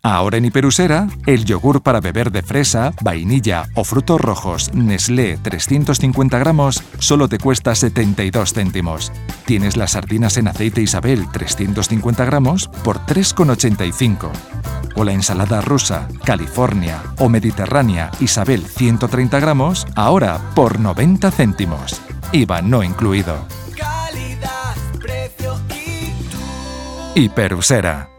Ahora en Hiperusera, el yogur para beber de fresa, vainilla o frutos rojos Nestlé 350 gramos solo te cuesta 72 céntimos. Tienes las sardinas en aceite Isabel 350 gramos por 3,85. O la ensalada rusa, California o mediterránea Isabel 130 gramos ahora por 90 céntimos. IVA no incluido. Calidad, precio y tú. Hiperusera.